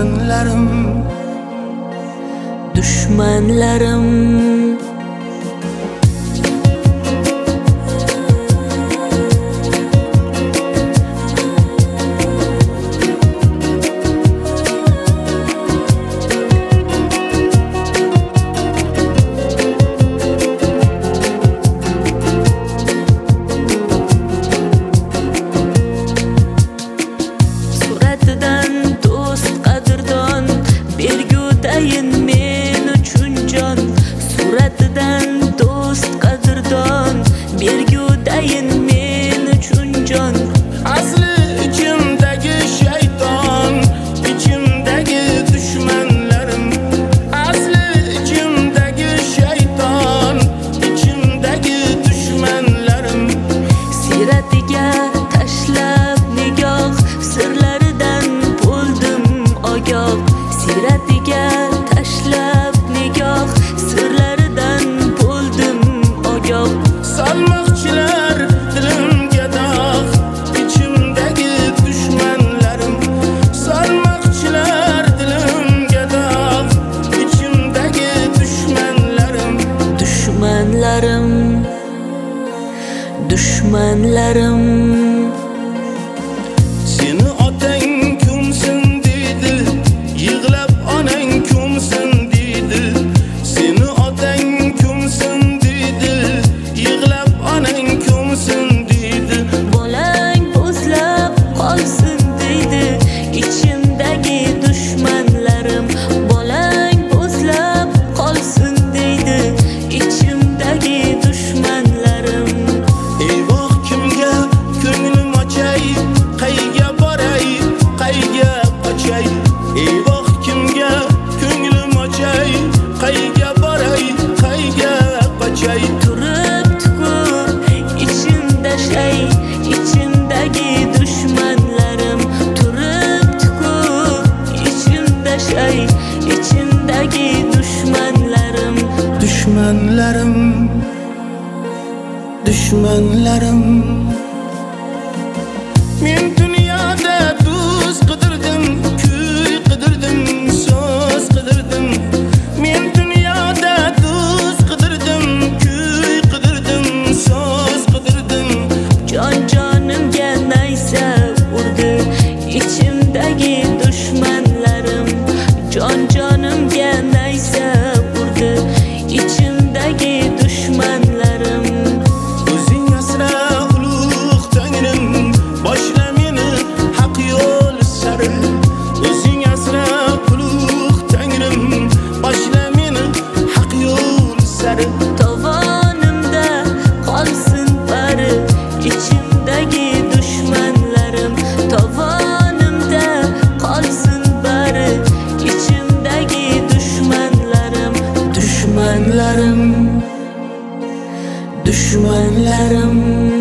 düşmanlarım, düşmanlarım. Düşmanlarım. Seni otang kimsin deydi, yig'lab onang kimsin deydi. Seni otang kimsin deydi, yig'lab onang kimsin deydi. Bolang o'zlab qolsin deydi ichimdagi dushmanlarim. Bolang o'zlab qolsin deydi ichimdagi dushmanlarim. Eyvoh kimga ko'nglim ochay, qayga boray, qayga qochay. Turibdi-ku ichimda shay, ichimdagi dushmanlarim. Turibdi-ku ichimda shay, ichimdagi dushmanlarim. Düşmanlarım, düşmanlarım. Men dunyoda do'st qidirdim, kuy qidirdim, so'z qidirdim. Men dunyoda do'st qidirdim, kuy qidirdim, so'z qidirdim. Jonimga naysa urdi ichimdagi dushmanlarim. Jonimga naysa urdi ichimdagi dushmanlarim. O'zing asra ulug' Tangrim, boshla meni haq yo'l sari. O'zing asra ulug' Tangrim, boshla meni haq yo'l sari. Tovonimda qolsin bari ichimdagi dushmanlarim. Tovonimda qolsin bari ichimdagi dushmanlarim. Dushmanlarim, dushmanlarim.